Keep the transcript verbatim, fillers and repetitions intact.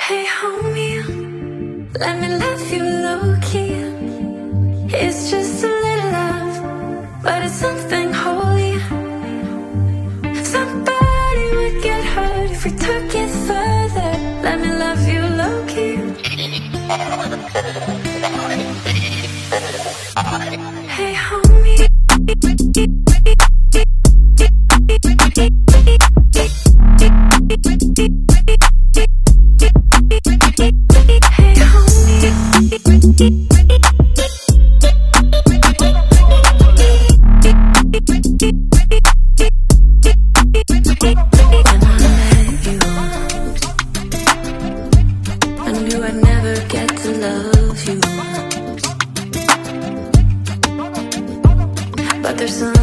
Hey homie, let me love you low-key. It's just a little love, but it's something holy. Somebody would get hurt if we took it further. Let me love you low-key. Hey homie, I'd never get to love you, but there's some